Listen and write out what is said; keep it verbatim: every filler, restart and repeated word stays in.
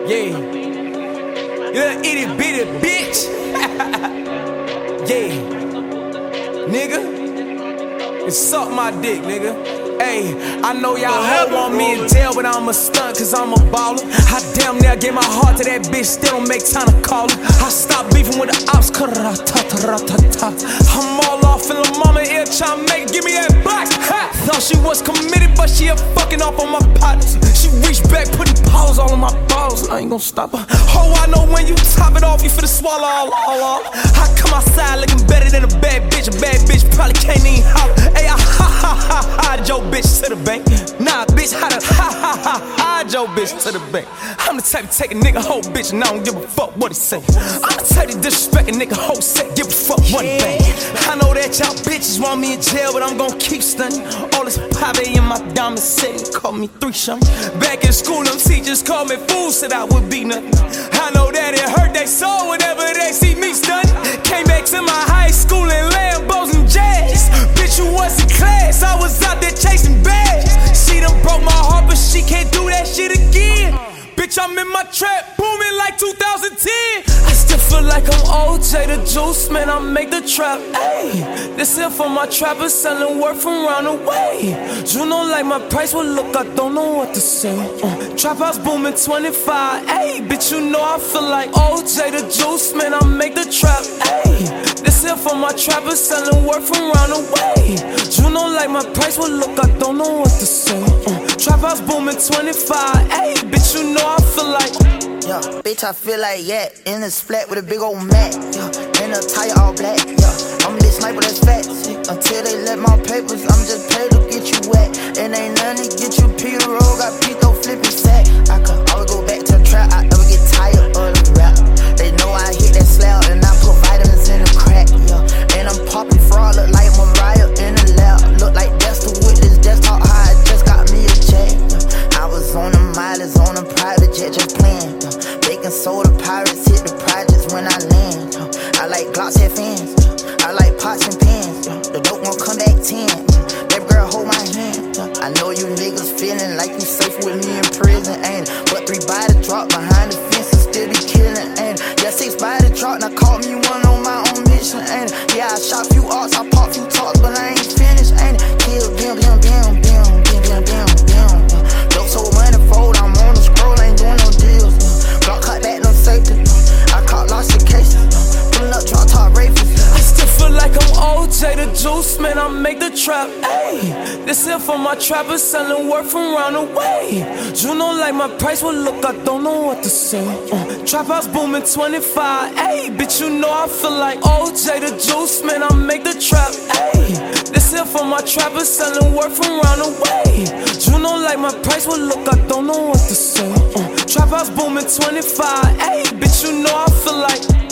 Yeah. You little itty bitty bitch. Yeah. Nigga. It's suck my dick, nigga. Hey, I know y'all hoe want me in jail, but I'm a stunt cause I'm a baller. I damn near gave my heart to that bitch, still don't make time to call her. I stopped beefing with the ops, I'm all off in the mama ear tryna make it, give me that box. Thought she was committed, but she a fucking off on my partners. She reached back, putting paws all on my balls, and I ain't gon' stop her. Oh, I know when you top it off, you finna swallow all, all, all. I come outside looking better than a bad bitch. A bad bitch probably can't even holler. Hey, I ha ha ha ha your bitch to the bank. Nah, bitch, how to ha ha ha ha your bitch to the bank. I'm the type to take a nigga whole bitch and I don't give a fuck what he say. I'm the type to disrespect a nigga whole set, give a fuck what he bang. I know that y'all bitches want me in jail, but I'm gon' keep stunning. All this pave in my diamond city, call me three something. Back in school, them teachers called me fool, said I would be nothing. I know that it hurt they soul whenever they see me stunning. Came back to my high school in Lambos and jazz. Bitch, you was in class, I was out there chasing bags. She done broke my heart, but she can't do that shit again. Bitch, I'm in my trap, booming like two thousand ten. I still feel like I'm O J the Juice, man, I make the trap, ayy. This here for my trappers selling work from round the way. You know like my price, well look, I don't know what to say. uh, Trap house booming twenty-five, ayy. Bitch, you know I feel like O J the Juice, man, I make the trap, ayy. This here for my trappers selling work from round the way. You know like my price, well look, I don't know what to say. uh, Trap house booming twenty-five, ayy. Bitch, you know I feel like, yeah, bitch, I feel like, yeah, in the splat with a big old mat, yeah, and a tire all black, yeah, I'm a little sniper that's fat, until they let my papers, I'm just paid to get you wet, and ain't nothing to get you Peter roll, got Pito flipping sack, I could always go back to the trap, I never get tired of the rap, they know I hit that slab, and I put vitamins in the crack, yeah, and I'm popping fraud, look like Mariah in the lab, look like Dexter with this desktop high, just got me a check, yeah. I was on the mileage, on a private jet, just playing, yeah. Baking soda pirates hit the projects when I land. Uh, I like Glocks and fans. Uh, I like pots and pans. Uh, the dope gon' come back ten. Uh, that girl hold my hand. Uh, I know you niggas feeling like you safe with me in prison, ain't it? But three body drop behind the fence and still be killing, ain't it? Yeah, six body drop, now call me one on my own mission, ain't it? Yeah, I shot few arts, I pop few talks, but I ain't finished, ain't it? Kill, bam, bam, bam, bam, bam, bam, bam, bam. Dope so manifold, I'm on the scroll, ain't doing no deals. Block cut back, no safety. I caught lost the cases. Pulling up, drop top rafers. I still feel like I'm O J the Juice, man, I make the trap, ayy. This here for my trappers selling work from round the way. You know like my price, well look, I don't know what to say. uh, Trap house booming twenty-five, ayy. Bitch, you know I feel like O J the Juice, man, I make the trap, ayy. This here for my trappers selling work from round the way. You know like my price, well look, I don't know what to say. uh, Trap house booming twenty-five, ayy. Bitch, you know I feel like